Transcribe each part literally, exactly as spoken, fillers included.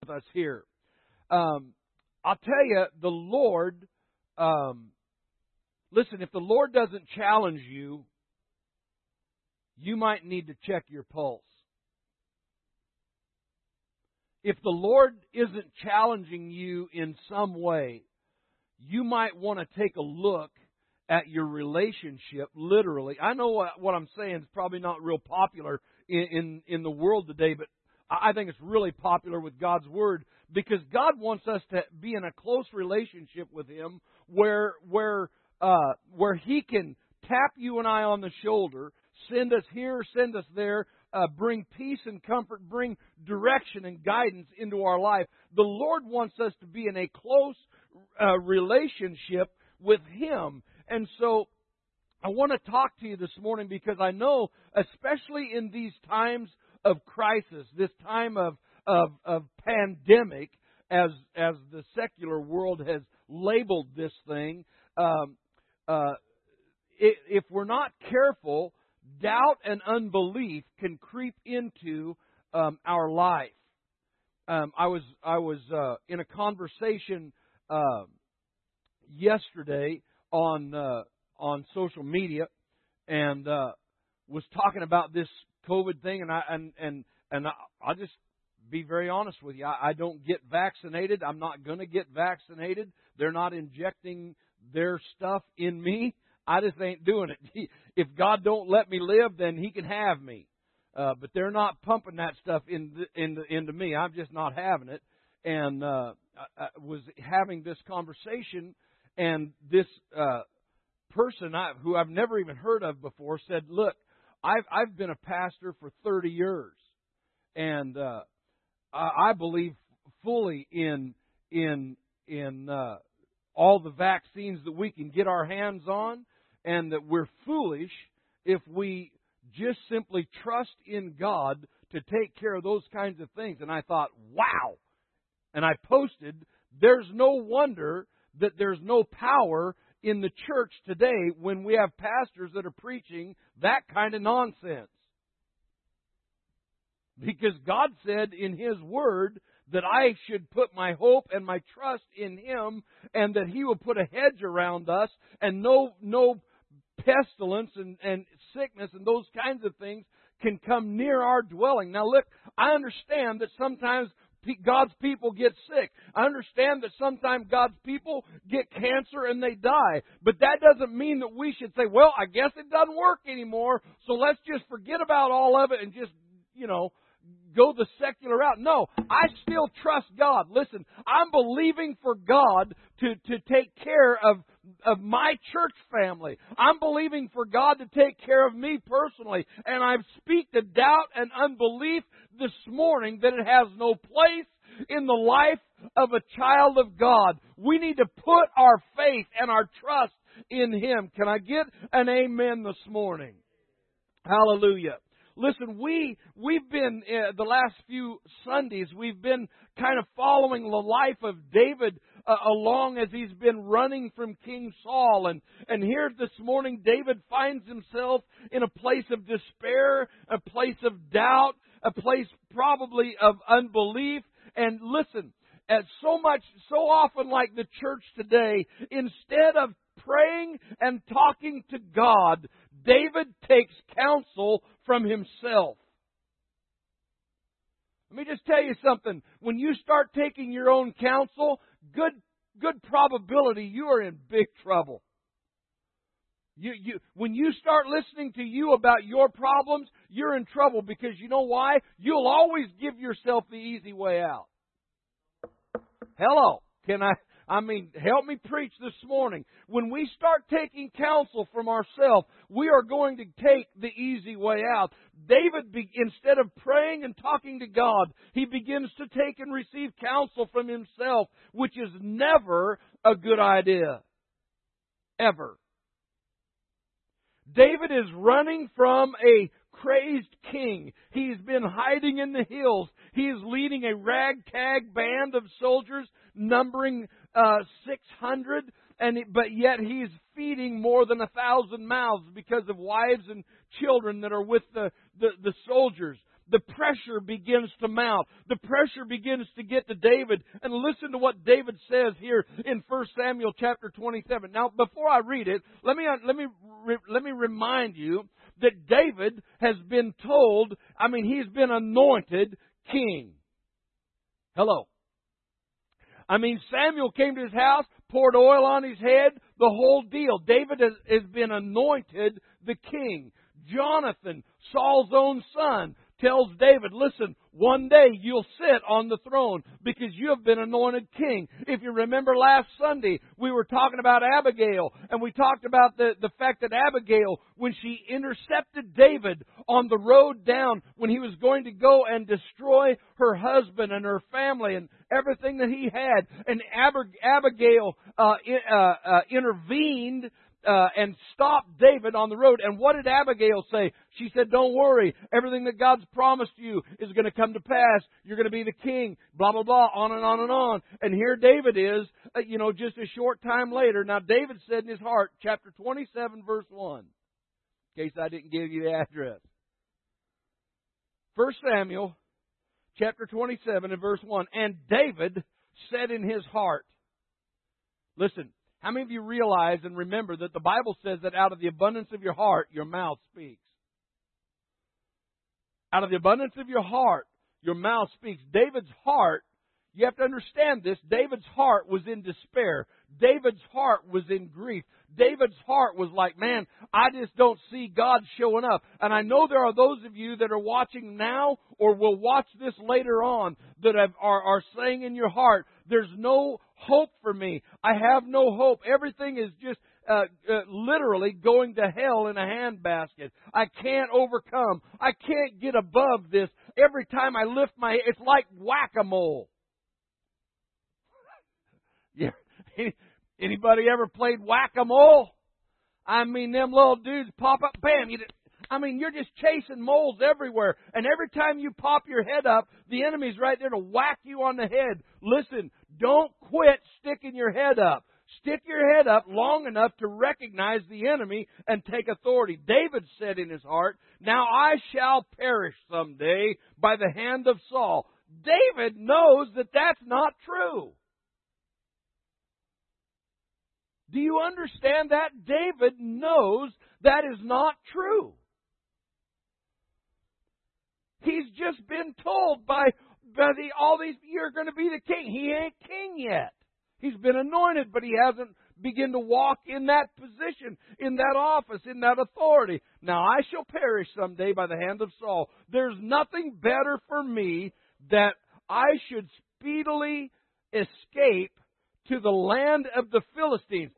with us here. Um, I'll tell you, the Lord, um, listen, if the Lord doesn't challenge you, you might need to check your pulse. If the Lord isn't challenging you in some way, you might want to take a look at your relationship, literally. I know what, what I'm saying is probably not real popular in, in, in the world today, but I think it's really popular with God's Word, because God wants us to be in a close relationship with Him where where uh, where He can tap you and I on the shoulder, send us here, send us there, uh, bring peace and comfort, bring direction and guidance into our life. The Lord wants us to be in a close uh, relationship with Him. And so I want to talk to you this morning because I know, especially in these times of crisis, this time of of, of pandemic, as as the secular world has labeled this thing, um, uh, if we're not careful, doubt and unbelief can creep into um, our life. Um, I was I was uh, in a conversation uh, yesterday on uh, on social media, and uh, was talking about this COVID thing, and I and and and I, I'll just be very honest with you. I, I don't get vaccinated. I'm not going to get vaccinated. They're not injecting their stuff in me. I just ain't doing it. If God don't let me live, then He can have me. Uh, but they're not pumping that stuff into into into me. I'm just not having it. And uh, I, I was having this conversation, and this uh, person I, who I've never even heard of before said, "Look, I've I've been a pastor for thirty years, and uh, I, I believe fully in in in uh, all the vaccines that we can get our hands on, and that we're foolish if we just simply trust in God to take care of those kinds of things." And I thought, wow. And I posted, there's no wonder that there's no power in the church today when we have pastors that are preaching that kind of nonsense. Because God said in His Word that I should put my hope and my trust in Him, and that He will put a hedge around us, and no no pestilence and, and sickness and those kinds of things can come near our dwelling. Now look, I understand that sometimes God's people get sick. I understand that sometimes God's people get cancer and they die. But that doesn't mean that we should say, well, I guess it doesn't work anymore, so let's just forget about all of it and just, you know, go the secular route. No, I still trust God. Listen, I'm believing for God to, to take care of, of my church family. I'm believing for God to take care of me personally. And I speak to doubt and unbelief this morning that it has no place in the life of a child of God. We need to put our faith and our trust in Him. Can I get an amen this morning? Hallelujah. Listen, we, we've been, uh, the last few Sundays, we've been kind of following the life of David uh, along as he's been running from King Saul. And, and here this morning, David finds himself in a place of despair, a place of doubt, a place probably of unbelief. And listen, as so much, so often like the church today, instead of praying and talking to God, David takes counsel from himself. Let me just tell you something. When you start taking your own counsel, good good probability you are in big trouble. You, you, when you start listening to you about your problems, you're in trouble, because you know why? You'll always give yourself the easy way out. Hello. Can I... I mean, help me preach this morning. When we start taking counsel from ourselves, we are going to take the easy way out. David, be, instead of praying and talking to God, he begins to take and receive counsel from himself, which is never a good idea. Ever. David is running from a crazed king. He's been hiding in the hills. He is leading a ragtag band of soldiers numbering uh, six hundred, and it, but yet he's feeding more than a thousand mouths because of wives and children that are with the, the, the soldiers. the pressure begins to mount. The pressure begins to get to David. And listen to what David says here in First Samuel chapter twenty-seven. Now, before I read it, let me, let me, let me remind you that David has been told, I mean, he's been anointed king. Hello. I mean, Samuel came to his house, poured oil on his head, the whole deal. David has, has been anointed the king. Jonathan, Saul's own son, tells David, listen, one day you'll sit on the throne because you have been anointed king. If you remember last Sunday, we were talking about Abigail, and we talked about the, the fact that Abigail, when she intercepted David on the road down, when he was going to go and destroy her husband and her family and everything that he had, and Abigail uh, uh, uh, intervened Uh, and stopped David on the road. And what did Abigail say? She said, don't worry. Everything that God's promised you is going to come to pass. You're going to be the king. Blah, blah, blah. On and on and on. And here David is, uh, you know, just a short time later. Now, David said in his heart, chapter twenty-seven, verse one. In case I didn't give you the address. First Samuel, chapter twenty-seven, and verse one. And David said in his heart. Listen. How many of you realize and remember that the Bible says that out of the abundance of your heart, your mouth speaks? Out of the abundance of your heart, your mouth speaks. David's heart, you have to understand this, David's heart was in despair. David's heart was in grief. David's heart was like, man, I just don't see God showing up. And I know there are those of you that are watching now or will watch this later on that have, are, are saying in your heart, there's no hope for me. I have no hope. Everything is just uh, uh, literally going to hell in a handbasket. I can't overcome. I can't get above this. Every time I lift my head, it's like whack-a-mole. Yeah. Anybody ever played whack-a-mole? I mean, them little dudes pop up, bam. You, I mean, you're just chasing moles everywhere. And every time you pop your head up, the enemy's right there to whack you on the head. Listen, don't quit sticking your head up. Stick your head up long enough to recognize the enemy and take authority. David said in his heart, now I shall perish someday by the hand of Saul. David knows that that's not true. Do you understand that? David knows that is not true. He's just been told by, by the, all these, you're going to be the king. He ain't king yet. He's been anointed, but he hasn't begun to walk in that position, in that office, in that authority. Now I shall perish someday by the hand of Saul. There's nothing better for me that I should speedily escape to the land of the Philistines.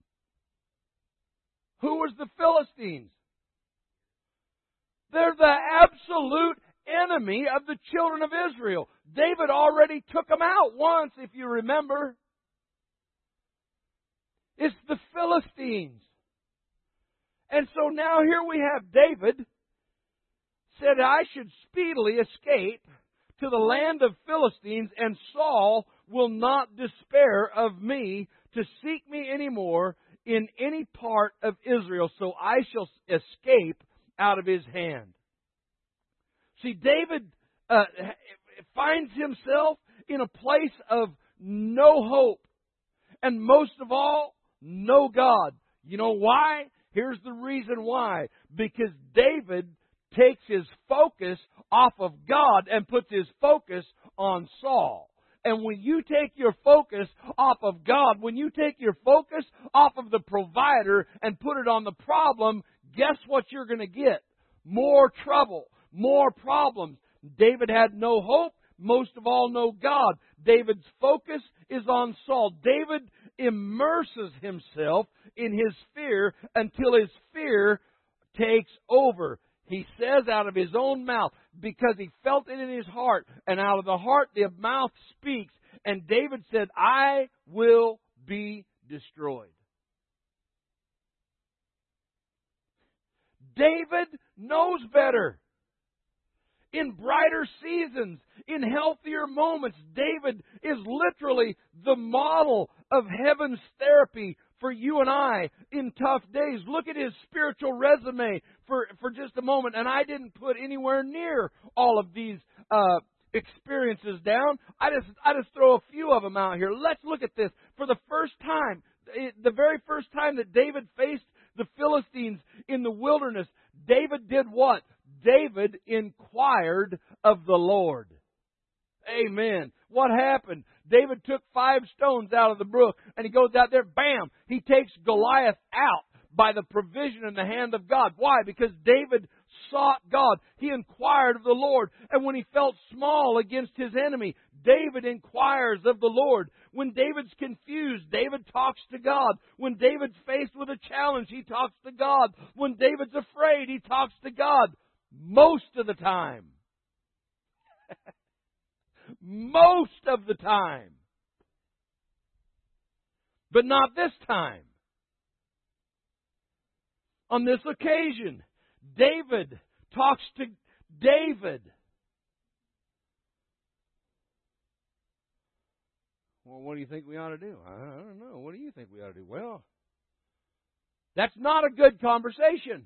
Who was the Philistines? They're the absolute enemy of the children of Israel. David already took them out once, if you remember. It's the Philistines. And so now here we have David said, I should speedily escape to the land of Philistines, and Saul will not despair of me to seek me anymore in any part of Israel, so I shall escape out of his hand. See, David uh, finds himself in a place of no hope, and most of all, no God. You know why? Here's the reason why. Because David takes his focus off of God and puts his focus on Saul. And when you take your focus off of God, when you take your focus off of the provider and put it on the problem, guess what you're going to get? More trouble, more problems. David had no hope, most of all, no God. David's focus is on Saul. David immerses himself in his fear until his fear takes over. He says out of his own mouth, because he felt it in his heart, and out of the heart the mouth speaks. And David said, I will be destroyed. David knows better. In brighter seasons, in healthier moments, David is literally the model of heaven's therapy for you and I in tough days. Look at his spiritual resume for, for just a moment. And I didn't put anywhere near all of these uh, experiences down. I just, I just throw a few of them out here. Let's look at this. For the first time, the very first time that David faced the Philistines in the wilderness, David did what? David inquired of the Lord. Amen. What happened? David took five stones out of the brook and he goes out there, bam, he takes Goliath out by the provision in the hand of God. Why? Because David sought God. He inquired of the Lord. And when he felt small against his enemy, David inquires of the Lord. When David's confused, David talks to God. When David's faced with a challenge, he talks to God. When David's afraid, he talks to God. Most of the time. Most of the time. But not this time. On this occasion, David talks to David. Well, what do you think we ought to do? I don't know. What do you think we ought to do? Well, that's not a good conversation.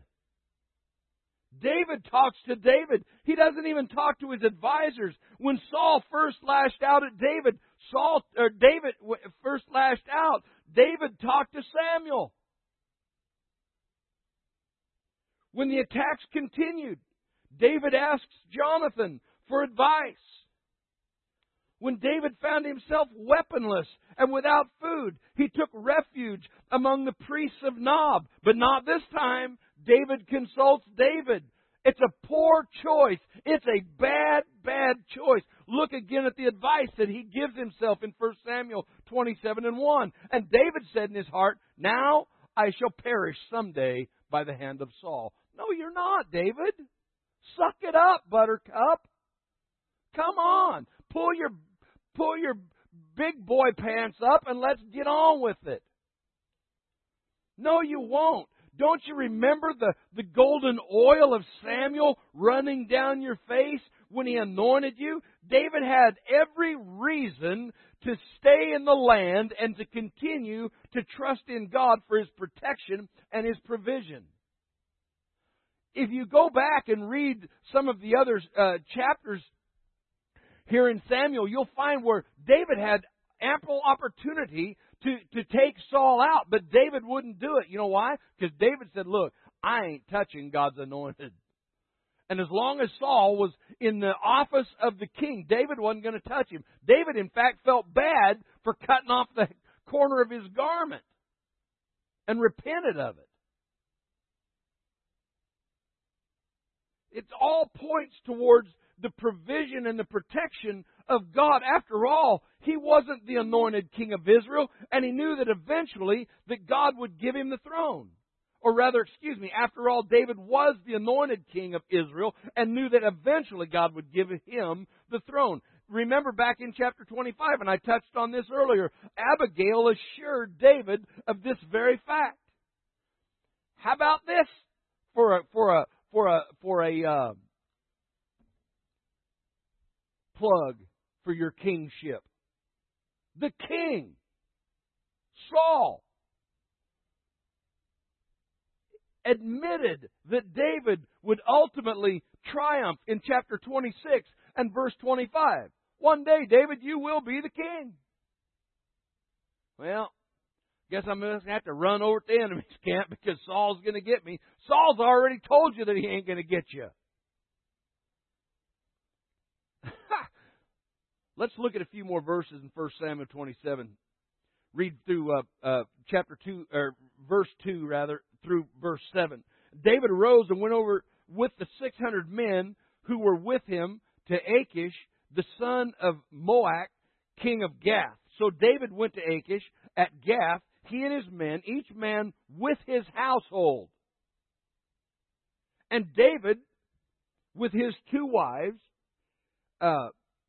David talks to David. He doesn't even talk to his advisors. When Saul first lashed out at David, Saul or David first lashed out, David talked to Samuel. When the attacks continued, David asks Jonathan for advice. When David found himself weaponless and without food, he took refuge among the priests of Nob. But not this time. David consults David. It's a poor choice. It's a bad, bad choice. Look again at the advice that he gives himself in First Samuel twenty-seven and one. And David said in his heart, now I shall perish someday by the hand of Saul. No, you're not, David. Suck it up, Buttercup. Come on. Pull your, pull your big boy pants up and let's get on with it. No, you won't. Don't you remember the, the golden oil of Samuel running down your face when he anointed you? David had every reason to stay in the land and to continue to trust in God for His protection and His provision. If you go back and read some of the other uh, chapters here in Samuel, you'll find where David had ample opportunity to, to take Saul out, but David wouldn't do it. You know why? Because David said, look, I ain't touching God's anointed. And as long as Saul was in the office of the king, David wasn't going to touch him. David, in fact, felt bad for cutting off the corner of his garment and repented of it. It all points towards the provision and the protection of God. After all, he wasn't the anointed king of Israel, and he knew that eventually that God would give him the throne. Or rather, excuse me, after all, David was the anointed king of Israel and knew that eventually God would give him the throne. Remember back in chapter twenty-five, and I touched on this earlier, Abigail assured David of this very fact. How about this for a for a for a for a uh, plug for your kingship? The king, Saul, admitted that David would ultimately triumph in chapter twenty-six and verse twenty-five. One day, David, you will be the king. Well, guess I'm going to have to run over to the enemy's camp because Saul's going to get me. Saul's already told you that he ain't going to get you. Let's look at a few more verses in First Samuel twenty-seven. Read through uh, uh, chapter two, or verse two rather, through verse seven. David arose and went over with the six hundred men who were with him to Achish, the son of Moach, king of Gath. So David went to Achish at Gath, he and his men, each man with his household. And David, with his two wives, uh,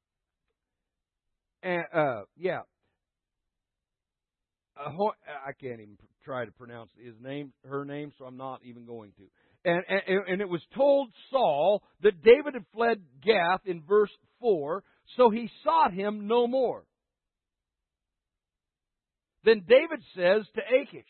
and, uh, yeah, I can't even try to pronounce his name, her name, so I'm not even going to. And, and, and it was told Saul that David had fled Gath in verse four, so he sought him no more. Then David says to Achish,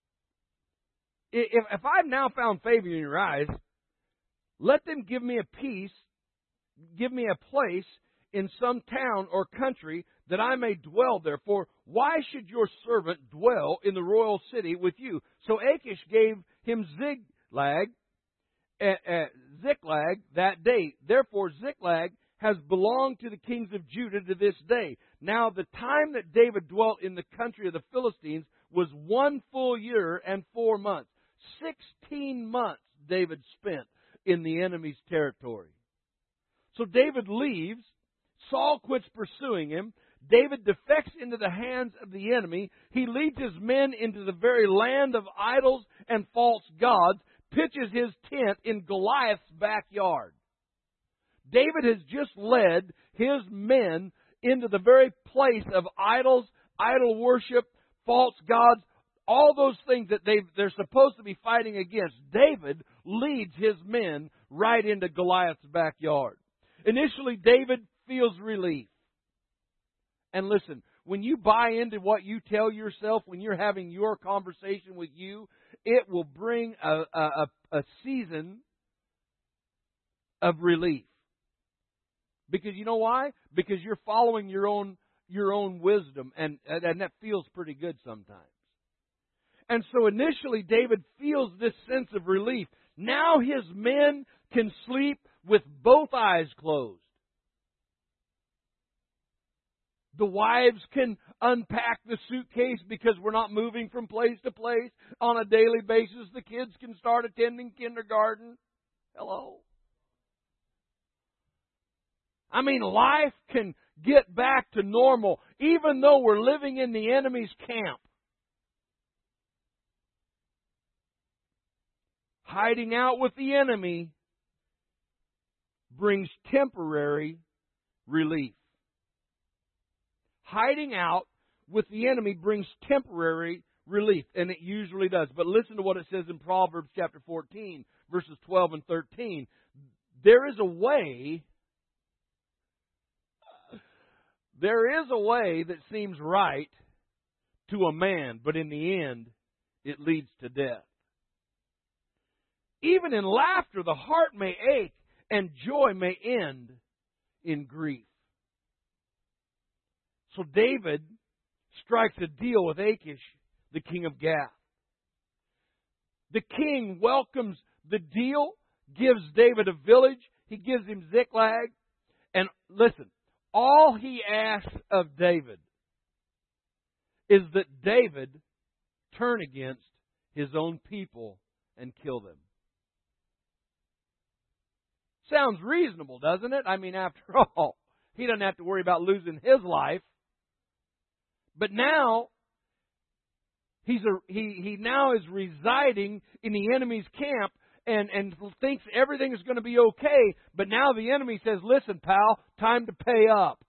if, if I've now found favor in your eyes, let them give me a piece, give me a place in some town or country that I may dwell there. For why should your servant dwell in the royal city with you? So Achish gave him Ziklag, uh, uh, Ziklag that day. Therefore Ziklag has belonged to the kings of Judah to this day. Now the time that David dwelt in the country of the Philistines was one full year and four months. Sixteen months David spent in the enemy's territory. So David leaves. Saul quits pursuing him. David defects into the hands of the enemy. He leads his men into the very land of idols and false gods, pitches his tent in Goliath's backyard. David has just led his men into the very place of idols, idol worship, false gods, all those things that they they're supposed to be fighting against. David leads his men right into Goliath's backyard. Initially, David feels relief. And listen, when you buy into what you tell yourself, when you're having your conversation with you, it will bring a, a, a season of relief. Because you know why? Because you're following your own your own wisdom, and, and that feels pretty good sometimes. And so initially, David feels this sense of relief. Now his men can sleep with both eyes closed. The wives can unpack the suitcase because we're not moving from place to place on a daily basis. The kids can start attending kindergarten. Hello. I mean, life can get back to normal even though we're living in the enemy's camp. Hiding out with the enemy brings temporary relief. Hiding out with the enemy brings temporary relief, and it usually does. But listen to what it says in Proverbs chapter fourteen, verses twelve and thirteen. There is a way, there is a way that seems right to a man, but in the end, it leads to death. Even in laughter, the heart may ache, and joy may end in grief. So David strikes a deal with Achish, the king of Gath. The king welcomes the deal, gives David a village, he gives him Ziklag, and listen, all he asks of David is that David turn against his own people and kill them. Sounds reasonable, doesn't it? I mean, after all, he doesn't have to worry about losing his life. But now, he's a, he, he now is residing in the enemy's camp and, and thinks everything is going to be okay. But now the enemy says, listen, pal, time to pay up.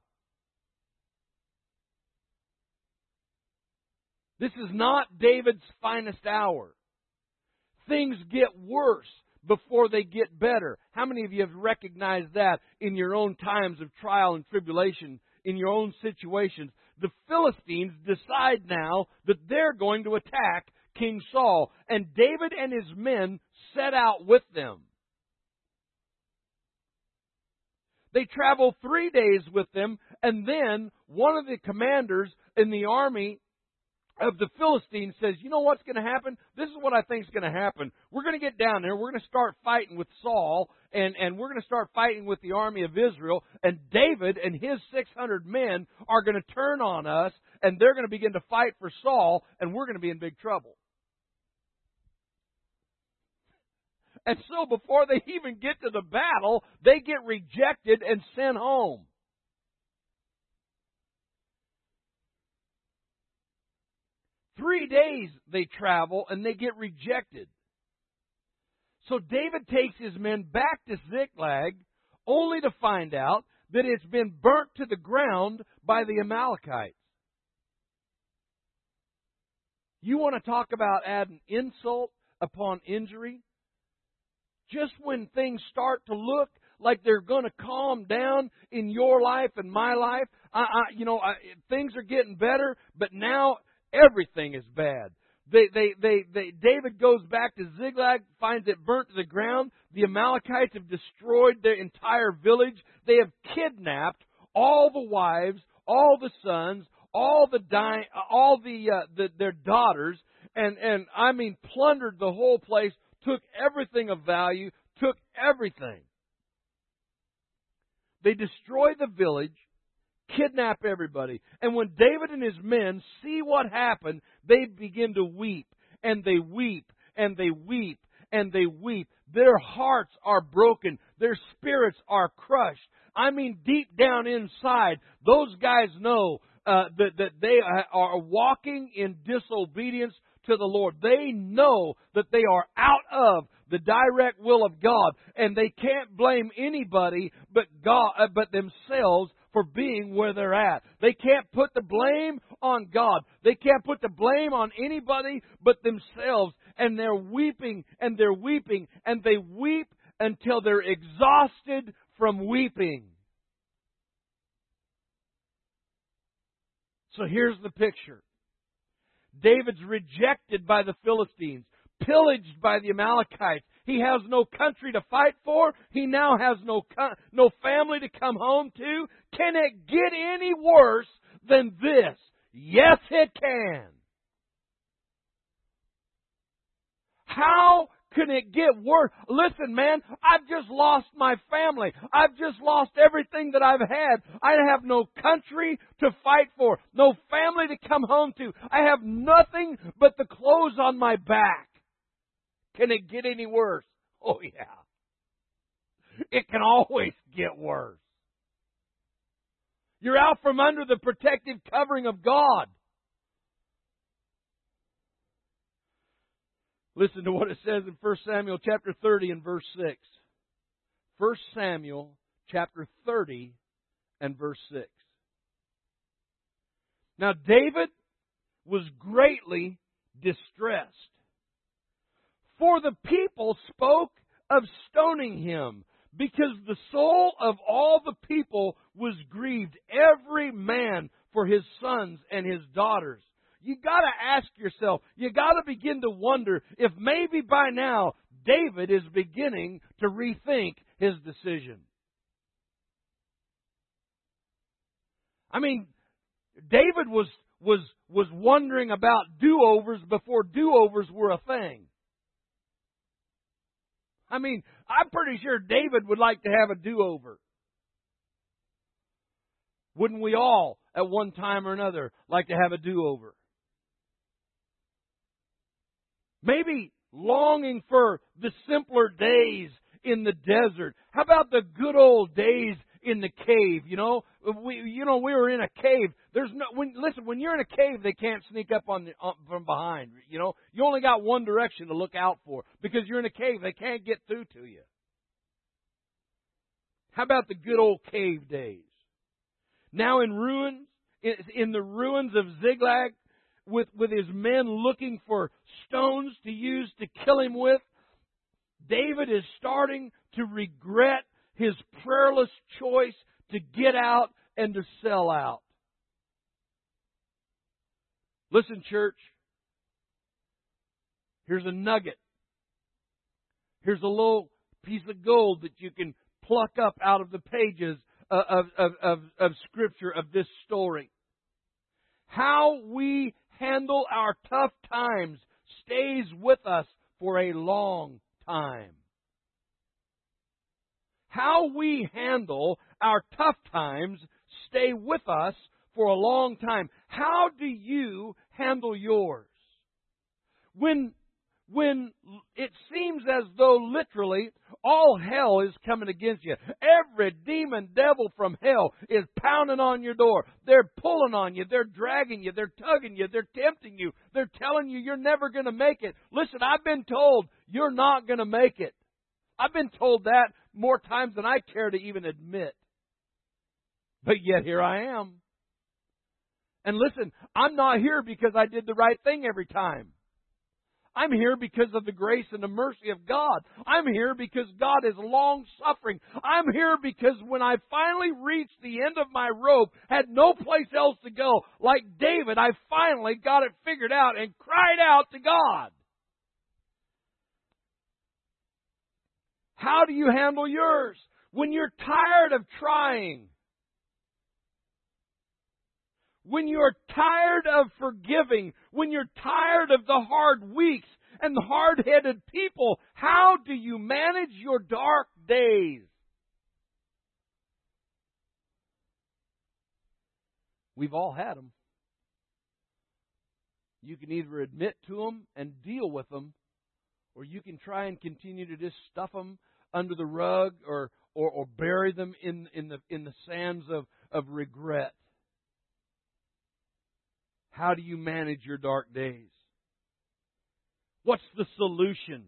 This is not David's finest hour. Things get worse before they get better. How many of you have recognized that in your own times of trial and tribulation, in your own situations? The Philistines decide now that they're going to attack King Saul, and David and his men set out with them. They travel three days with them, and then one of the commanders in the army of the Philistines says, you know what's going to happen? This is what I think is going to happen. We're going to get down there. We're going to start fighting with Saul, and, and we're going to start fighting with the army of Israel. And David and his six hundred men are going to turn on us, and they're going to begin to fight for Saul, and we're going to be in big trouble. And so before they even get to the battle, they get rejected and sent home. Three days they travel and they get rejected. So David takes his men back to Ziklag only to find out that it's been burnt to the ground by the Amalekites. You want to talk about adding insult upon injury? Just when things start to look like they're going to calm down in your life and my life, I, I, you know, I, things are getting better, but now Everything is bad. They, they, they, they, David goes back to Ziklag, finds it burnt to the ground. The Amalekites have destroyed their entire village. They have kidnapped all the wives, all the sons, all the dying, all the, uh, the their daughters, and and I mean plundered the whole place. Took everything of value. Took everything. They destroy the village, kidnap everybody. And when David and his men see what happened, they begin to weep. And they weep. And they weep. And they weep. Their hearts are broken. Their spirits are crushed. I mean, deep down inside, those guys know uh, that, that they are walking in disobedience to the Lord. They know that they are out of the direct will of God, and they can't blame anybody but God, uh, but themselves for being where they're at. They can't put the blame on God. They can't put the blame on anybody but themselves. And they're weeping, and they're weeping, and they weep until they're exhausted from weeping. So here's the picture. David's rejected by the Philistines, pillaged by the Amalekites. He has no country to fight for. He now has no co- no family to come home to. Can it get any worse than this? Yes, it can. How can it get worse? Listen, man, I've just lost my family. I've just lost everything that I've had. I have no country to fight for, no family to come home to. I have nothing but the clothes on my back. Can it get any worse? Oh, yeah. It can always get worse. You're out from under the protective covering of God. Listen to what it says in First Samuel chapter thirty and verse six. First Samuel chapter thirty and verse six. Now David was greatly distressed, for the people spoke of stoning him, because the soul of all the people was grieved, every man for his sons and his daughters. You got to ask yourself, you got to begin to wonder if maybe by now David is beginning to rethink his decision. I mean, David was was was wondering about do-overs before do-overs were a thing. I mean, I'm pretty sure David would like to have a do-over. Wouldn't we all, at one time or another, like to have a do-over? Maybe longing for the simpler days in the desert. How about the good old days in the cave? You know, we you know we were in a cave. There's no when listen when you're in a cave, they can't sneak up on the on, from behind. You know, you only got one direction to look out for because you're in a cave. They can't get through to you. How about the good old cave days? Now in ruins, in, in the ruins of Ziklag, with with his men looking for stones to use to kill him with, David is starting to regret his prayerless choice to get out and to sell out. Listen, church. Here's a nugget. Here's a little piece of gold that you can pluck up out of the pages of, of, of, of Scripture of this story. How we handle our tough times stays with us for a long time. How we handle our tough times stay with us for a long time. How do you handle yours? When, when it seems as though literally all hell is coming against you. Every demon devil from hell is pounding on your door. They're pulling on you. They're dragging you. They're tugging you. They're tempting you. They're telling you you're never going to make it. Listen, I've been told you're not going to make it. I've been told that more times than I care to even admit. But yet here I am. And listen, I'm not here because I did the right thing every time. I'm here because of the grace and the mercy of God. I'm here because God is long-suffering. I'm here because when I finally reached the end of my rope, had no place else to go, like David, I finally got it figured out and cried out to God. How do you handle yours? When you're tired of trying. When you're tired of forgiving, when you're tired of the hard weeks and the hard-headed people, how do you manage your dark days? We've all had them. You can either admit to them and deal with them, or you can try and continue to just stuff them under the rug or or, or bury them in, in the in the sands of, of regret. How do you manage your dark days? What's the solution?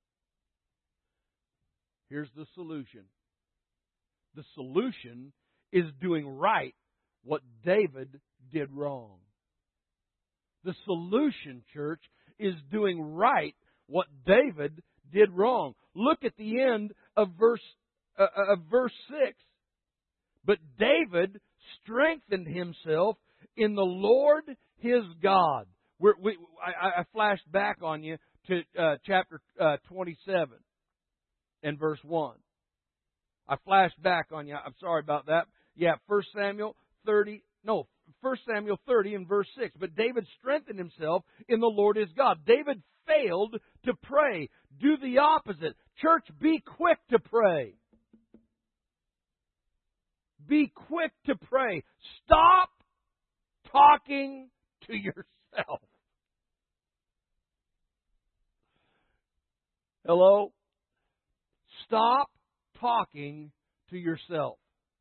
Here's the solution. The solution is doing right what David did wrong. The solution, church, is doing right what David did wrong. Look at the end of verse uh, of verse six. But David strengthened himself in the Lord his God. We're, we, I, I flashed back on you to uh, chapter uh, twenty-seven and verse one. I flashed back on you. I'm sorry about that. Yeah, First Samuel thirty. No, First Samuel thirty and verse six. But David strengthened himself in the Lord his God. David failed to pray. Do the opposite. Church, be quick to pray. Be quick to pray. Stop talking to yourself. Hello? Stop talking to yourself.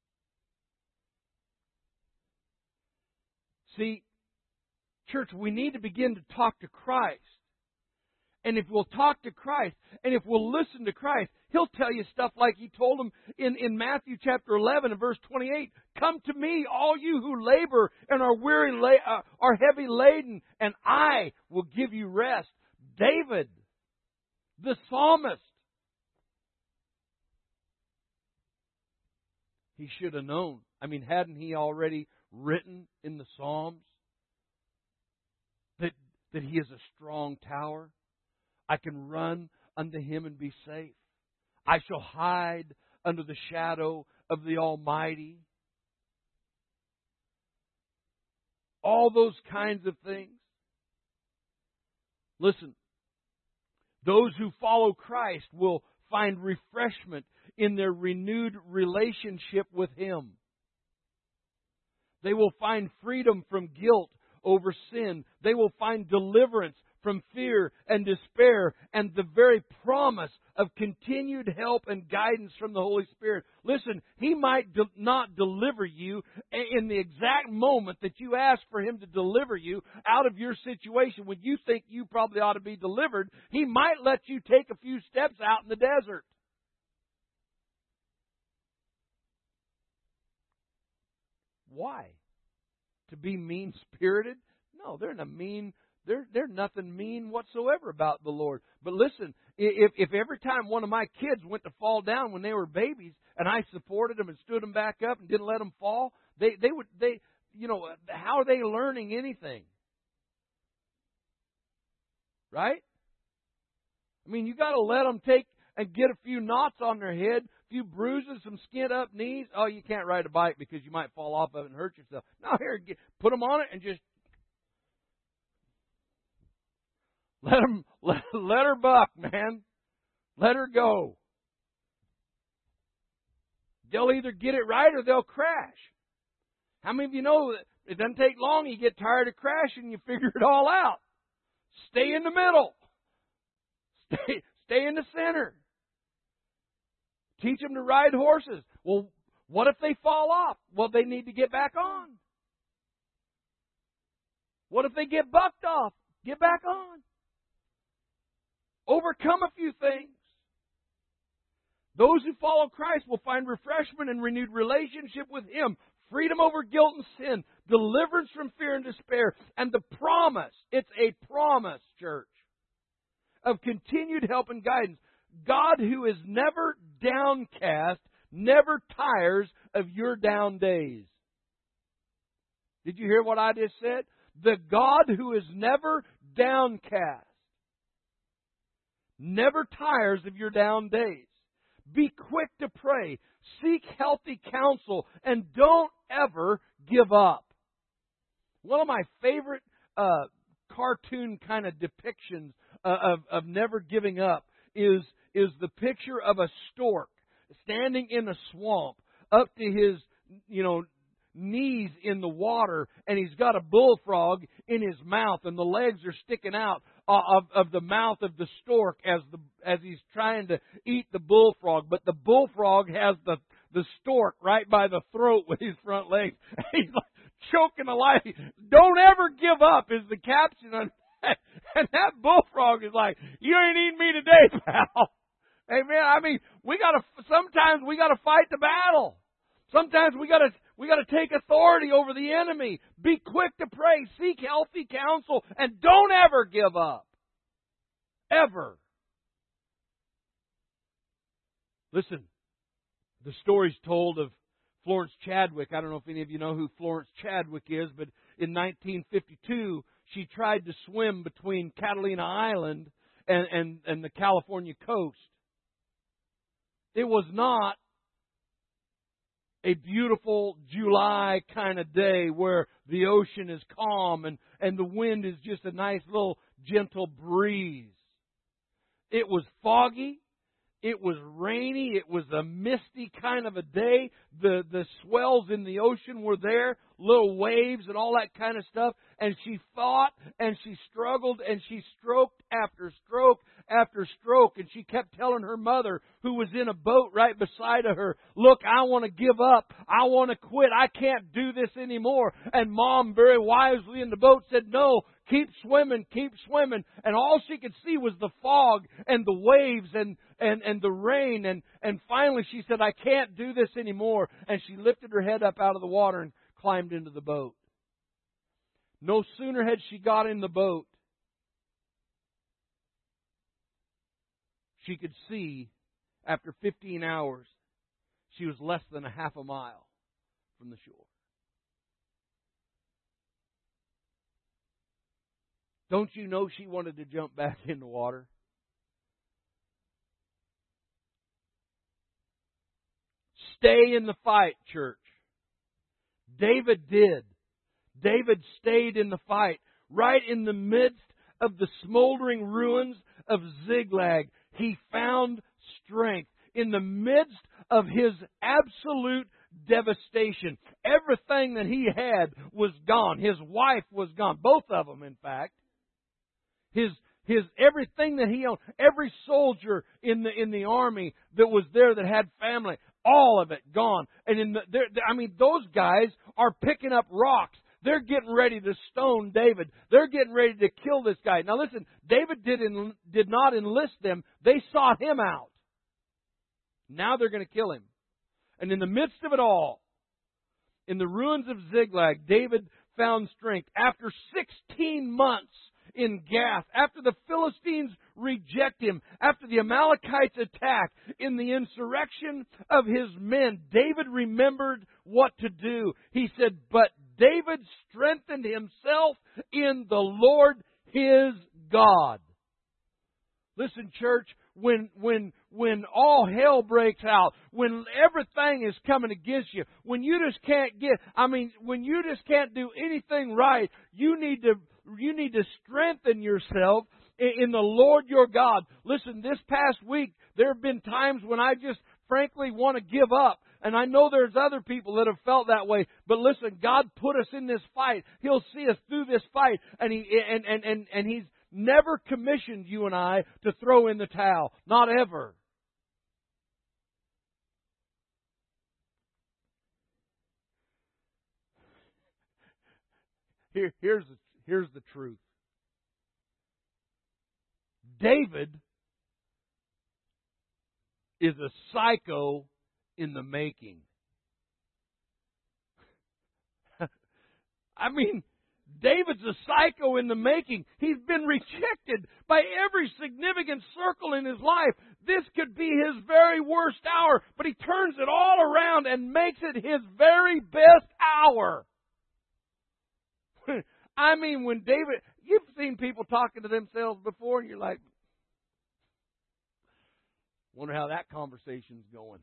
See, church, we need to begin to talk to Christ. And if we'll talk to Christ, and if we'll listen to Christ, He'll tell you stuff like He told them in, in Matthew chapter eleven and verse twenty-eight. Come to me, all you who labor and are weary, uh, are heavy laden, and I will give you rest. David, the psalmist, he should have known. I mean, hadn't he already written in the Psalms that, that He is a strong tower? I can run unto Him and be safe. I shall hide under the shadow of the Almighty. All those kinds of things. Listen, those who follow Christ will find refreshment in their renewed relationship with Him. They will find freedom from guilt over sin. They will find deliverance from fear and despair and the very promise of continued help and guidance from the Holy Spirit. Listen, He might de- not deliver you in the exact moment that you ask for Him to deliver you out of your situation when you think you probably ought to be delivered. He might let you take a few steps out in the desert. Why? To be mean-spirited? No, they're not mean. They're, they're nothing mean whatsoever about the Lord. But listen, if, if every time one of my kids went to fall down when they were babies, and I supported them and stood them back up and didn't let them fall, they, they would, they, you know, how are they learning anything? Right? I mean, you got to let them take and get a few knots on their head, a few bruises, some skinned up knees. Oh, you can't ride a bike because you might fall off of it and hurt yourself. No, here, get, put them on it and just let them, let, let her buck, man. Let her go. They'll either get it right or they'll crash. How many of you know that it doesn't take long, you get tired of crashing and you figure it all out? Stay in the middle. Stay, stay in the center. Teach them to ride horses. Well, what if they fall off? Well, they need to get back on. What if they get bucked off? Get back on. Overcome a few things. Those who follow Christ will find refreshment and renewed relationship with Him, freedom over guilt and sin, deliverance from fear and despair, and the promise. It's a promise, church. of continued help and guidance. God who is never downcast, never tires of your down days. Did you hear what I just said? The God who is never downcast, never tires of your down days. Be quick to pray. Seek healthy counsel. And don't ever give up. One of my favorite uh, cartoon kind of depictions uh, of, of never giving up is, is the picture of a stork standing in a swamp up to his, you know, knees in the water, and he's got a bullfrog in his mouth, and the legs are sticking out of, of the mouth of the stork as the as he's trying to eat the bullfrog. But the bullfrog has the the stork right by the throat with his front legs. He's like choking alive. Don't ever give up is the caption on that. And that bullfrog is like, you ain't eating me today, pal. Amen. I mean, we gotta sometimes we gotta fight the battle. Sometimes we gotta we gotta take authority over the enemy. Be quick to pray, seek healthy counsel, and don't ever give up. Ever. Listen, the story's told of Florence Chadwick. I don't know if any of you know who Florence Chadwick is, but in nineteen fifty-two, she tried to swim between Catalina Island and, and, and the California coast. It was not a beautiful July kind of day where the ocean is calm and, and the wind is just a nice little gentle breeze. It was foggy. It was rainy. It was a misty kind of a day. The, the swells in the ocean were there, little waves and all that kind of stuff. And she fought and she struggled and she stroked after stroke after stroke. And she kept telling her mother, who was in a boat right beside of her, look, I want to give up. I want to quit. I can't do this anymore. And Mom, very wisely in the boat, said, no, keep swimming, keep swimming. And all she could see was the fog and the waves and, and, and the rain. And, and finally she said, I can't do this anymore. And she lifted her head up out of the water and climbed into the boat. No sooner had she got in the boat, she could see, after fifteen hours, she was less than a half a mile from the shore. Don't you know she wanted to jump back in the water? Stay in the fight, church. David did. David stayed in the fight. Right in the midst of the smoldering ruins of Ziklag, he found strength. In the midst of his absolute devastation, everything that he had was gone. His wife was gone. Both of them, in fact. His his everything that he owned, every soldier in the in the army that was there that had family, all of it gone. And in the, I mean, those guys are picking up rocks. They're getting ready to stone David. They're getting ready to kill this guy. Now listen, David did, en, did not enlist them. They sought him out. Now they're going to kill him. And in the midst of it all, in the ruins of Ziklag, David found strength. After sixteen months in Gath, after the Philistines reject him, after the Amalekites attack, in the insurrection of his men, David remembered what to do. He said, but David strengthened himself in the Lord his God. Listen, church, when when when all hell breaks out, when everything is coming against you, when you just can't get, I mean, when you just can't do anything right, you need to you need to strengthen yourself in, in the Lord your God. Listen, this past week, there have been times when I just frankly want to give up. And I know there's other people that have felt that way. But listen, God put us in this fight. He'll see us through this fight. And He and, and, and, and He's never commissioned you and I to throw in the towel. Not ever. Here, here's, the, here's the truth. David is a psycho in the making. I mean, David's a psycho in the making. He's been rejected by every significant circle in his life. This could be his very worst hour, but he turns it all around and makes it his very best hour. I mean, when David, you've seen people talking to themselves before, and you're like, wonder how that conversation's going.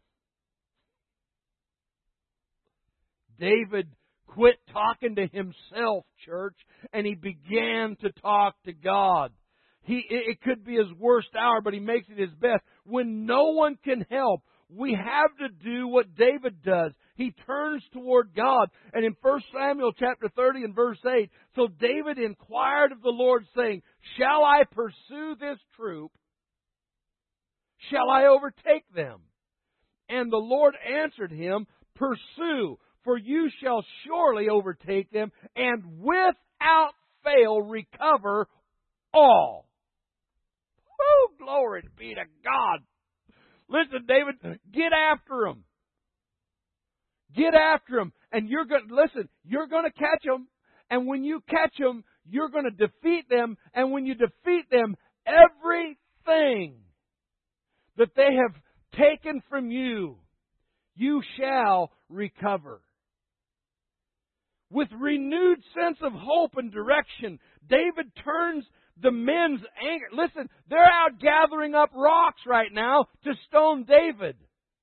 David quit talking to himself, church, and he began to talk to God. He, it could be his worst hour, but he makes it his best. When no one can help, we have to do what David does. He turns toward God. And in First Samuel chapter thirty and verse eight, so David inquired of the Lord, saying, shall I pursue this troop? Shall I overtake them? And the Lord answered him, pursue, for you shall surely overtake them, and without fail recover all. Oh, glory be to God. Listen, David, get after them. Get after them. And you're going to, listen, you're going to catch them. And when you catch them, you're going to defeat them. And when you defeat them, everything that they have taken from you, you shall recover. With renewed sense of hope and direction, David turns the men's anger. Listen, they're out gathering up rocks right now to stone David.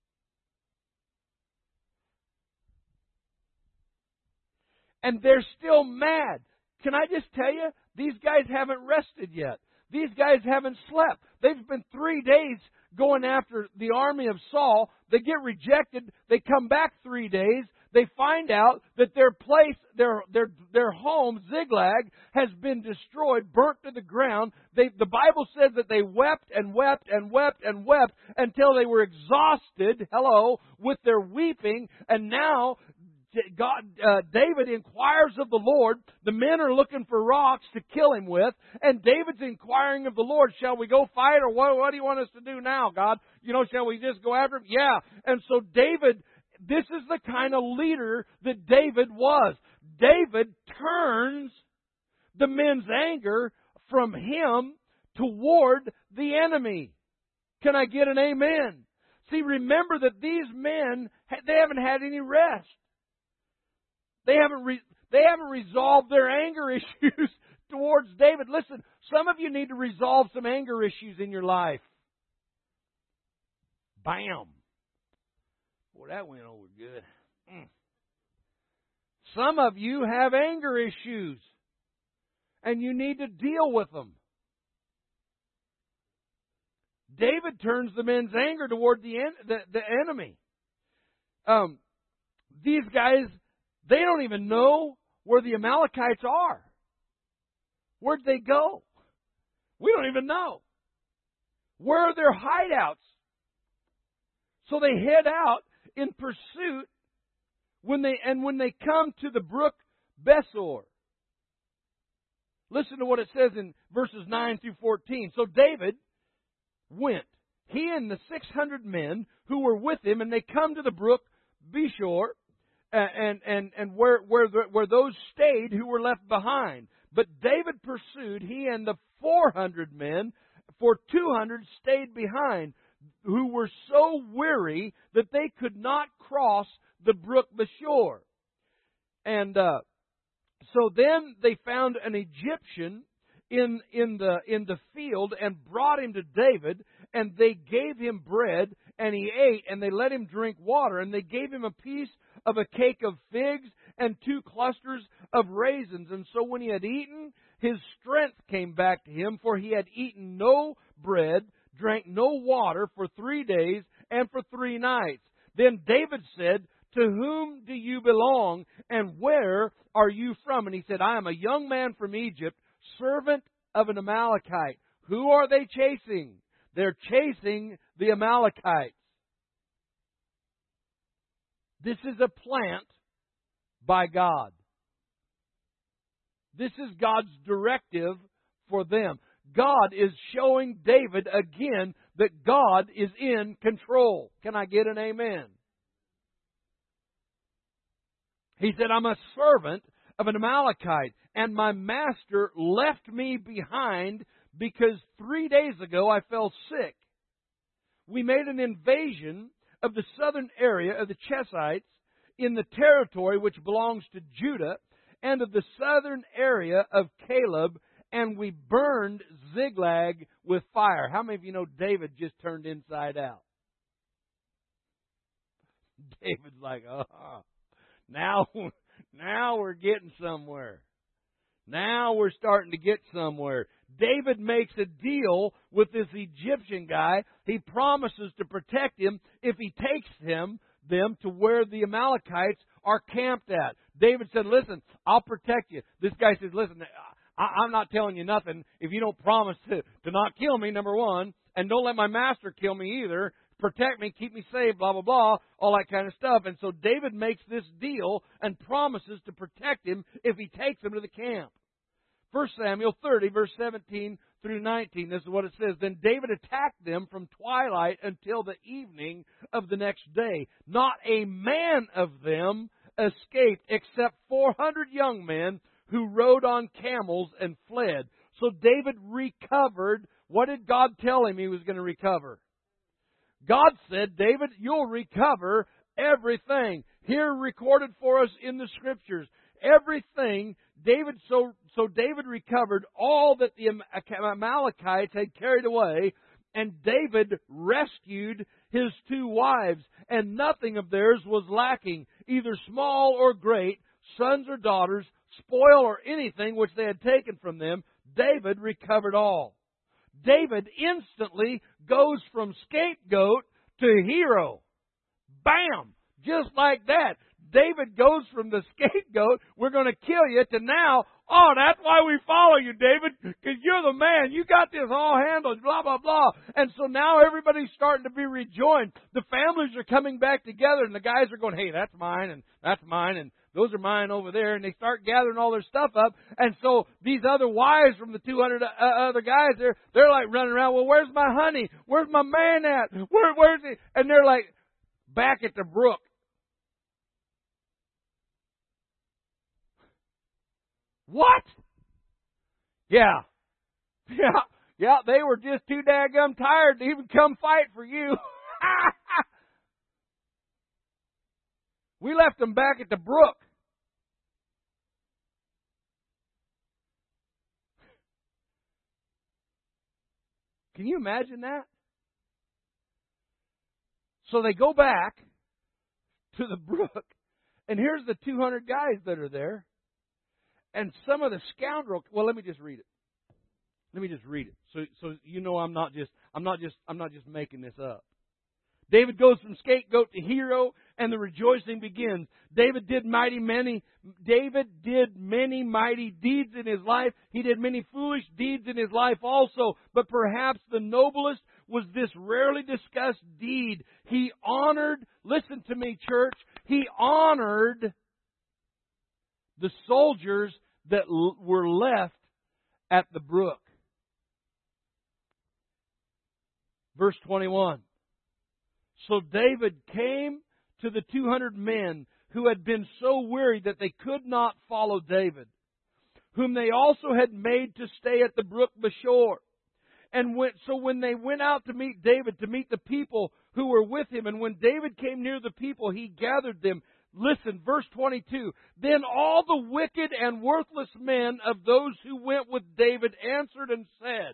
And they're still mad. Can I just tell you, these guys haven't rested yet. These guys haven't slept. They've been three days going after the army of Saul. They get rejected. They come back three days. They find out that their place, their their their home, Ziklag, has been destroyed, burnt to the ground. They, the Bible says that they wept and wept and wept and wept until they were exhausted, hello, with their weeping. And now God, uh, David inquires of the Lord. The men are looking for rocks to kill him with. And David's inquiring of the Lord, shall we go fight, or what, what do you want us to do now, God? You know, shall we just go after him? Yeah. And so David... This is the kind of leader that David was. David turns the men's anger from him toward the enemy. Can I get an amen? See, remember that these men, they haven't had any rest. They haven't re- they haven't resolved their anger issues towards David. Listen, some of you need to resolve some anger issues in your life. Bam. Boy, that went over good. Mm. Some of you have anger issues, and you need to deal with them. David turns the men's anger toward the en- the, the enemy. Um, these guys, they don't even know where the Amalekites are. Where'd they go? We don't even know. Where are their hideouts? So they head out in pursuit when they and when they come to the brook Besor. Listen to what it says in verses nine through fourteen. So David went, he and the six hundred men who were with him, and they come to the brook Besor, and and and where where the, where those stayed who were left behind. But David pursued, he and the four hundred men, for two hundred stayed behind, who were so weary that they could not cross the brook Besor. And uh, so then they found an Egyptian in in the in the field and brought him to David, and they gave him bread, and he ate, and they let him drink water, and they gave him a piece of a cake of figs and two clusters of raisins. And so when he had eaten, his strength came back to him, for he had eaten no bread, drank no water for three days and for three nights. Then David said, to whom do you belong, and where are you from? And he said, I am a young man from Egypt, servant of an Amalekite. Who are they chasing? They're chasing the Amalekites. This is a plant by God. This is God's directive for them. God is showing David again that God is in control. Can I get an amen? He said, I'm a servant of an Amalekite, and my master left me behind because three days ago I fell sick. We made an invasion of the southern area of the Chezites in the territory which belongs to Judah, and of the southern area of Caleb, and we burned Ziklag with fire. How many of you know David just turned inside out? David's like, oh, now, now we're getting somewhere. Now we're starting to get somewhere. David makes a deal with this Egyptian guy. He promises to protect him if he takes him them to where the Amalekites are camped at. David said, listen, I'll protect you. This guy says, listen, I, I'm not telling you nothing if you don't promise to, to not kill me, number one, and don't let my master kill me either. Protect me, keep me safe, blah, blah, blah, all that kind of stuff. And so David makes this deal and promises to protect him if he takes him to the camp. First Samuel thirty, verse seventeen through nineteen, this is what it says. Then David attacked them from twilight until the evening of the next day. Not a man of them escaped except four hundred young men who rode on camels and fled. So David recovered. What did God tell him he was going to recover? God said, David, you'll recover everything. Here recorded for us in the Scriptures. Everything, David, so, so David recovered all that the Amalekites had carried away, and David rescued his two wives, and nothing of theirs was lacking, either small or great, sons or daughters, spoil or anything which they had taken from them. David recovered all. David instantly goes from scapegoat to hero. Bam! Just like that. David goes from the scapegoat, we're going to kill you, to now, oh, that's why we follow you, David, because you're the man. You got this all handled, blah, blah, blah. And so now everybody's starting to be rejoined. The families are coming back together, and the guys are going, hey, that's mine, and that's mine, and those are mine over there. And they start gathering all their stuff up. And so these other wives from the two hundred other guys, they're, they're like running around, well, where's my honey? Where's my man at? Where, where's he? And they're like, back at the brook. What? Yeah. Yeah. Yeah, they were just too daggum tired to even come fight for you. We left them back at the brook. Can you imagine that? So they go back to the brook, and here's the two hundred guys that are there. And some of the scoundrel, well, let me just read it. Let me just read it. So, so you know I'm not just, I'm not just, I'm not just making this up. David goes from scapegoat to hero, and the rejoicing begins. David did mighty many, David did many mighty deeds in his life. He did many foolish deeds in his life also. But perhaps the noblest was this rarely discussed deed. He honored, listen to me, church, he honored the soldiers that l- were left at the brook. Verse twenty-one. So David came to the two hundred men who had been so weary that they could not follow David, whom they also had made to stay at the brook Beshor. And went, so when they went out to meet David, to meet the people who were with him, and when David came near the people, he gathered them. Listen, verse twenty-two. Then all the wicked and worthless men of those who went with David answered and said,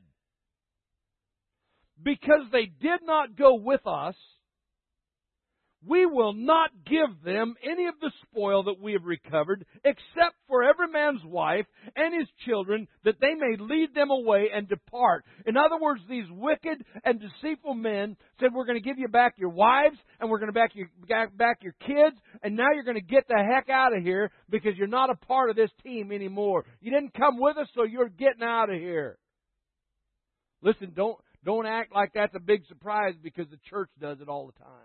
because they did not go with us, we will not give them any of the spoil that we have recovered, except for every man's wife and his children, that they may lead them away and depart. In other words, these wicked and deceitful men said, we're going to give you back your wives, and we're going to back your, back your kids, and now you're going to get the heck out of here because you're not a part of this team anymore. You didn't come with us, so you're getting out of here. Listen, don't, don't act like that's a big surprise, because the church does it all the time.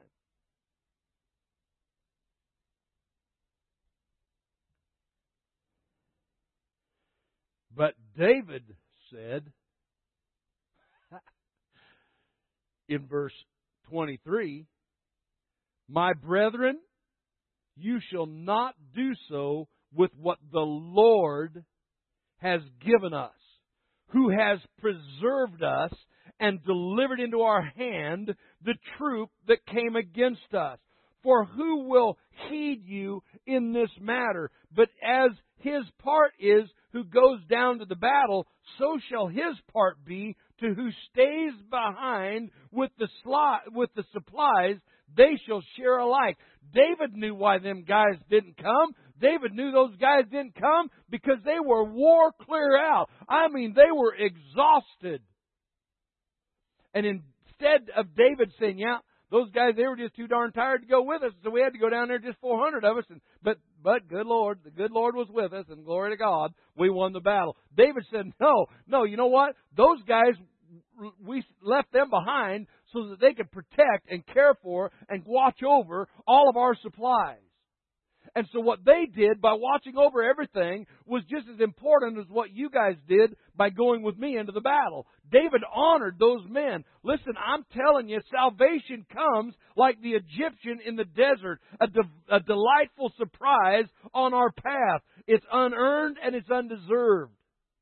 But David said, in verse twenty-three, my brethren, you shall not do so with what the Lord has given us, who has preserved us and delivered into our hand the troop that came against us. For who will heed you in this matter? But as his part is who goes down to the battle, so shall his part be to who stays behind with the sli- with the supplies. They shall share alike. David knew why them guys didn't come. David knew those guys didn't come because they were war clear out. I mean, they were exhausted. And instead of David saying, yeah, those guys, they were just too darn tired to go with us, so we had to go down there, just four hundred of us. And But, but good Lord, the good Lord was with us, and glory to God, we won the battle. David said, no, no, you know what? Those guys, we left them behind so that they could protect and care for and watch over all of our supplies. And so what they did by watching over everything was just as important as what you guys did by going with me into the battle. David honored those men. Listen, I'm telling you, salvation comes like the Egyptian in the desert, a, de- a delightful surprise on our path. It's unearned and it's undeserved.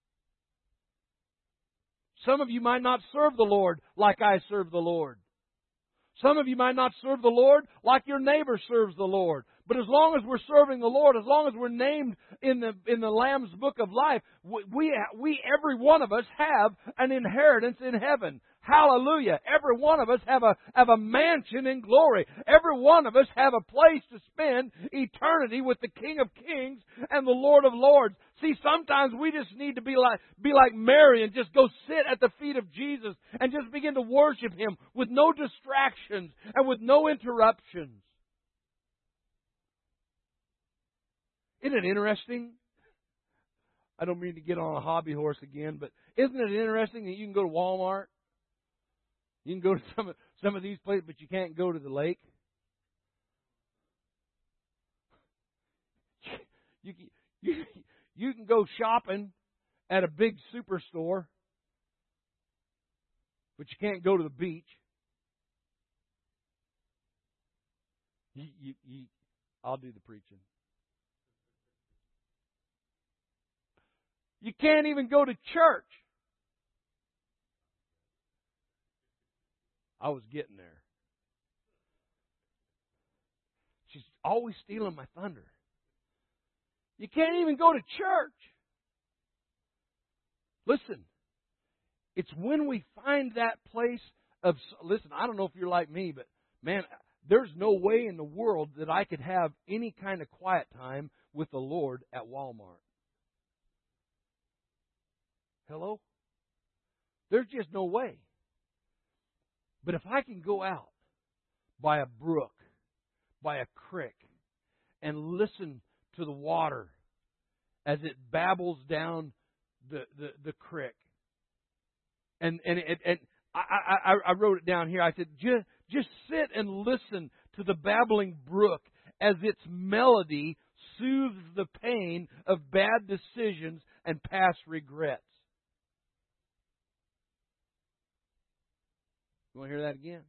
Some of you might not serve the Lord like I serve the Lord. Some of you might not serve the Lord like your neighbor serves the Lord. But as long as we're serving the Lord, as long as we're named in the in the Lamb's Book of Life, we, we, we every one of us have an inheritance in heaven. Hallelujah. Every one of us have a, have a mansion in glory. Every one of us have a place to spend eternity with the King of Kings and the Lord of Lords. See, sometimes we just need to be like, be like Mary and just go sit at the feet of Jesus and just begin to worship Him with no distractions and with no interruptions. Isn't it interesting? I don't mean to get on a hobby horse again, but isn't it interesting that you can go to Walmart? You can go to some of, some of these places, but you can't go to the lake. You, you, you can go shopping at a big superstore, but you can't go to the beach. You, you, you, I'll do the preaching. You can't even go to church. I was getting there. She's always stealing my thunder. You can't even go to church. Listen, it's when we find that place of, listen, I don't know if you're like me, but man, there's no way in the world that I could have any kind of quiet time with the Lord at Walmart. Hello? There's just no way. But if I can go out by a brook, by a creek, and listen to the water as it babbles down the, the, the creek, and and, and, and I, I, I wrote it down here. I said, just, just sit and listen to the babbling brook as its melody soothes the pain of bad decisions and past regrets. You want to hear that again?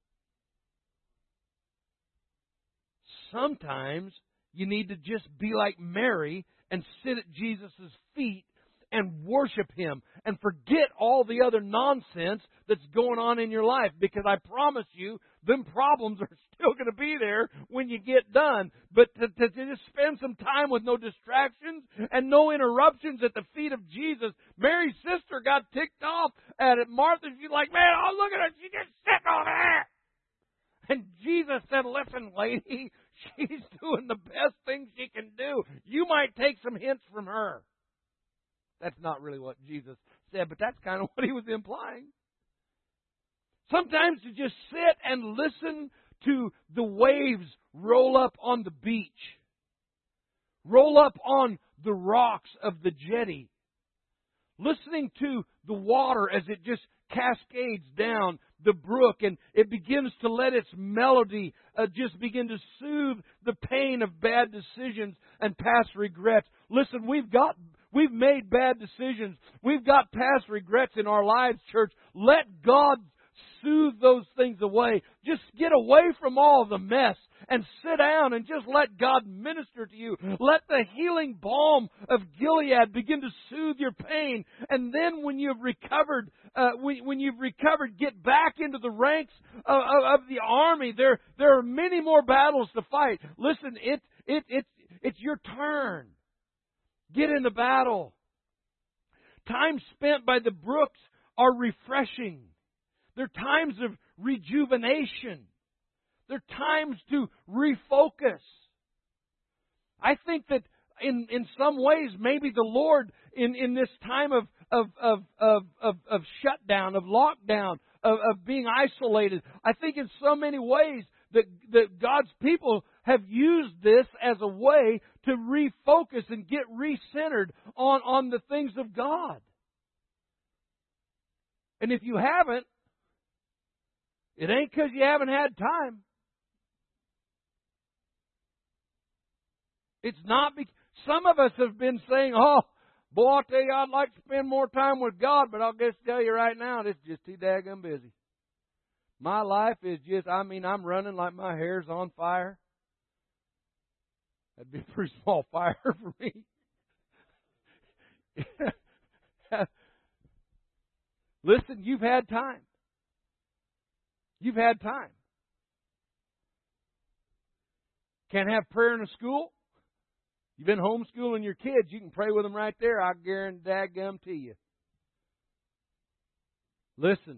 Sometimes you need to just be like Mary and sit at Jesus' feet and worship Him and forget all the other nonsense that's going on in your life, because I promise you, them problems are still going to be there when you get done. But to, to, to just spend some time with no distractions and no interruptions at the feet of Jesus. Mary's sister got ticked off at it. Martha, she's like, man, oh, look at her. She just sitting over there. And Jesus said, listen, lady, she's doing the best thing she can do. You might take some hints from her. That's not really what Jesus said, but that's kind of what He was implying. Sometimes to just sit and listen to the waves roll up on the beach, roll up on the rocks of the jetty, listening to the water as it just cascades down the brook and it begins to let its melody uh, just begin to soothe the pain of bad decisions and past regrets. Listen, we've got We've made bad decisions. We've got past regrets in our lives, church. Let God soothe those things away. Just get away from all the mess and sit down and just let God minister to you. Let the healing balm of Gilead begin to soothe your pain. And then when you've recovered, uh, when, when you've recovered, get back into the ranks of, of, of the army. There, there are many more battles to fight. Listen, it, it, it, it's your turn. Get in the battle. Times spent by the brooks are refreshing. They're times of rejuvenation. They're times to refocus. I think that in, in some ways, maybe the Lord in, in this time of, of, of, of, of, of shutdown, of lockdown, of, of being isolated, I think in so many ways that, that God's people have used this as a way to refocus and get recentered on, on the things of God. And if you haven't, it ain't because you haven't had time. It's not because some of us have been saying, oh, boy, I'll tell you, I'd like to spend more time with God, but I'll just tell you right now, it's just too daggum busy. My life is just, I mean, I'm running like my hair's on fire. That'd be a pretty small fire for me. Listen, you've had time. You've had time. Can't have prayer in a school? You've been homeschooling your kids. You can pray with them right there. I guarantee you. Listen.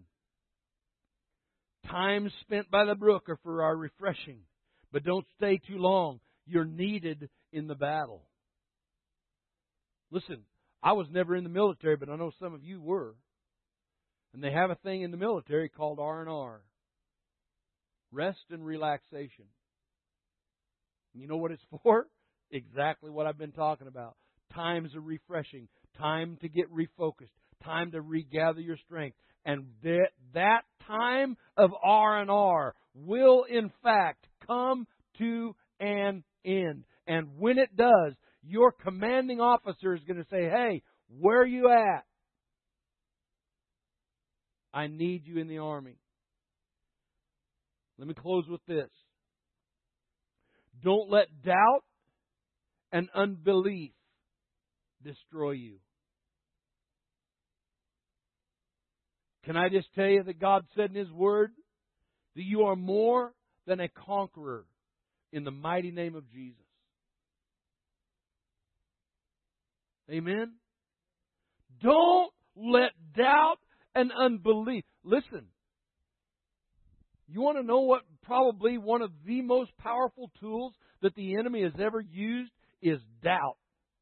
Times spent by the brook are for our refreshing. But don't stay too long. You're needed in the battle. Listen, I was never in the military, but I know some of you were. And they have a thing in the military called R and R. Rest and relaxation. And you know what it's for? Exactly what I've been talking about. Times of refreshing. Time to get refocused. Time to regather your strength. And that, that time of R and R will, in fact, come to an end. And when it does, your commanding officer is going to say, hey, where are you at? I need you in the army. Let me close with this. Don't let doubt and unbelief destroy you. Can I just tell you that God said in His Word that you are more than a conqueror in the mighty name of Jesus. Amen? Don't let doubt and unbelief. Listen, you want to know what probably one of the most powerful tools that the enemy has ever used is doubt.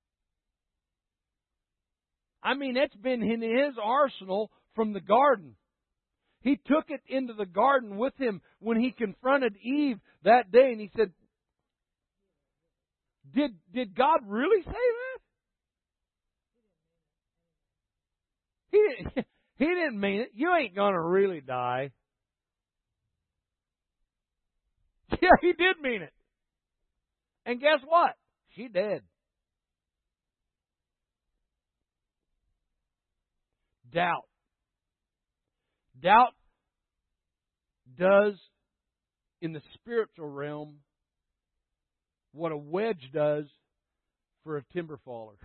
I mean, it's been in his arsenal from the garden. He took it into the garden with him when he confronted Eve that day, and he said, Did, did God really say that? He didn't, he didn't mean it. You ain't going to really die. Yeah, he did mean it. And guess what? She did. Doubt. Doubt does in the spiritual realm what a wedge does for a timber faller.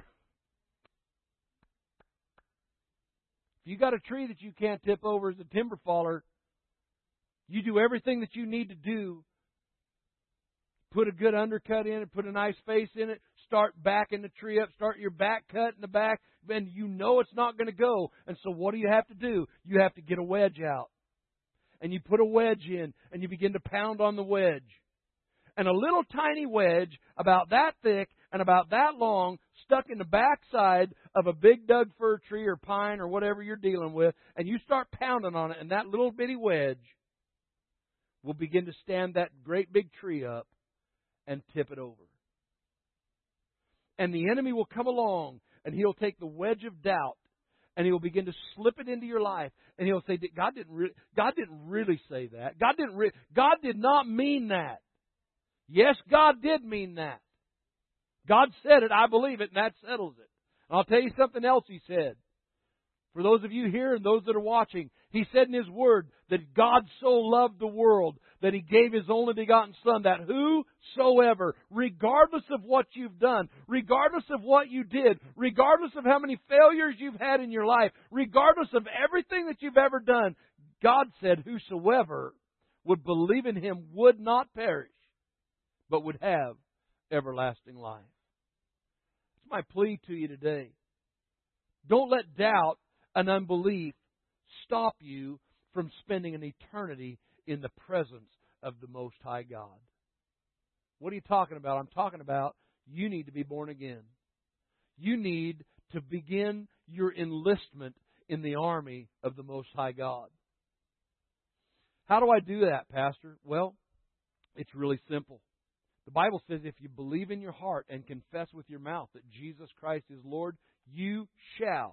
If you got a tree that you can't tip over as a timber faller, you do everything that you need to do. Put a good undercut in it, put a nice face in it, start backing the tree up, start your back cut in the back, and you know it's not going to go. And so what do you have to do? You have to get a wedge out. And you put a wedge in, and you begin to pound on the wedge. And a little tiny wedge, about that thick and about that long, stuck in the backside of a big Doug fir tree or pine or whatever you're dealing with, and you start pounding on it, and that little bitty wedge will begin to stand that great big tree up and tip it over. And the enemy will come along, and he'll take the wedge of doubt, and he'll begin to slip it into your life, and he'll say, God didn't re- God didn't really say that. God didn't. Re- God did not mean that. Yes, God did mean that. God said it, I believe it, and that settles it. And I'll tell you something else He said. For those of you here and those that are watching, He said in His Word that God so loved the world that He gave His only begotten Son, that whosoever, regardless of what you've done, regardless of what you did, regardless of how many failures you've had in your life, regardless of everything that you've ever done, God said whosoever would believe in Him would not perish, but would have everlasting life. It's my plea to you today. Don't let doubt and unbelief stop you from spending an eternity in the presence of the Most High God. What are you talking about? I'm talking about you need to be born again. You need to begin your enlistment in the army of the Most High God. How do I do that, Pastor? Well, it's really simple. The Bible says if you believe in your heart and confess with your mouth that Jesus Christ is Lord, you shall.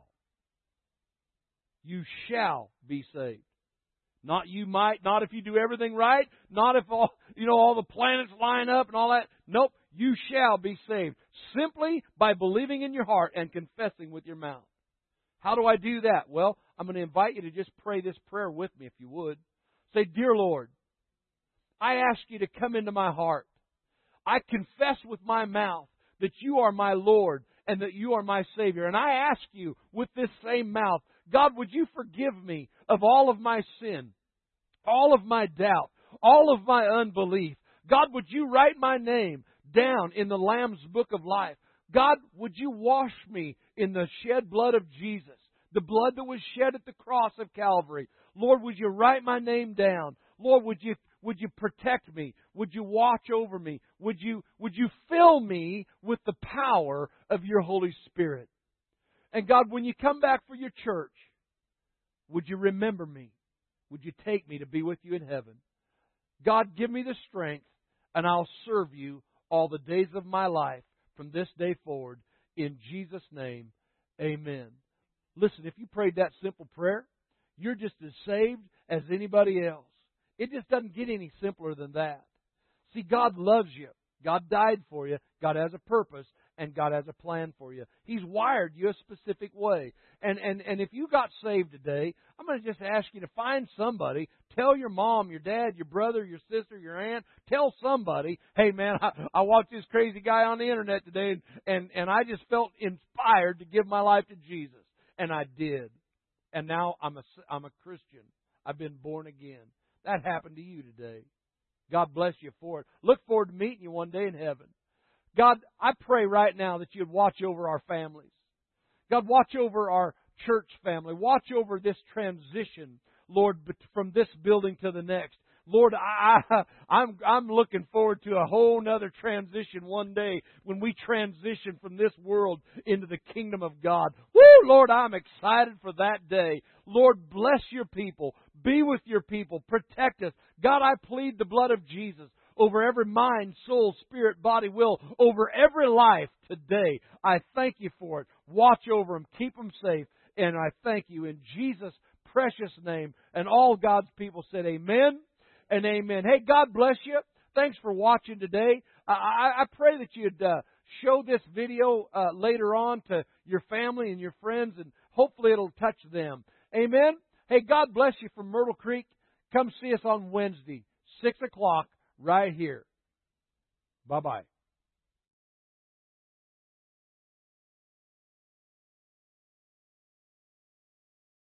You shall be saved. Not you might, not if you do everything right, not if all, you know, all the planets line up and all that. Nope, you shall be saved. Simply by believing in your heart and confessing with your mouth. How do I do that? Well, I'm going to invite you to just pray this prayer with me if you would. Say, Dear Lord, I ask you to come into my heart. I confess with my mouth that you are my Lord and that you are my Savior. And I ask you with this same mouth, God, would you forgive me of all of my sin, all of my doubt, all of my unbelief? God, would you write my name down in the Lamb's book of life? God, would you wash me in the shed blood of Jesus, the blood that was shed at the cross of Calvary? Lord, would you write my name down? Lord, would you would you protect me? Would you watch over me? Would you would you fill me with the power of your Holy Spirit? And God, when you come back for your church, would you remember me? Would you take me to be with you in heaven? God, give me the strength, and I'll serve you all the days of my life from this day forward. In Jesus' name, amen. Listen, if you prayed that simple prayer, you're just as saved as anybody else. It just doesn't get any simpler than that. See, God loves you. God died for you. God has a purpose. And God has a plan for you. He's wired you a specific way. And, and, and if you got saved today, I'm going to just ask you to find somebody. Tell your mom, your dad, your brother, your sister, your aunt. Tell somebody, hey man, I, I watched this crazy guy on the internet today and, and, and I just felt inspired to give my life to Jesus. And I did. And now I'm a, I'm a Christian. I've been born again. That happened to you today. God bless you for it. Look forward to meeting you one day in heaven. God, I pray right now that you'd watch over our families. God, watch over our church family. Watch over this transition, Lord, from this building to the next. Lord, I, I, I'm, I'm looking forward to a whole nother transition one day when we transition from this world into the kingdom of God. Woo, Lord, I'm excited for that day. Lord, bless your people. Be with your people. Protect us. God, I plead the blood of Jesus over every mind, soul, spirit, body, will, over every life today. I thank you for it. Watch over them. Keep them safe. And I thank you in Jesus' precious name. And all God's people said amen and amen. Hey, God bless you. Thanks for watching today. I, I, I pray that you'd uh, show this video uh, later on to your family and your friends, and hopefully it'll touch them. Amen. Hey, God bless you from Myrtle Creek. Come see us on Wednesday, six o'clock. Right here. Bye-bye.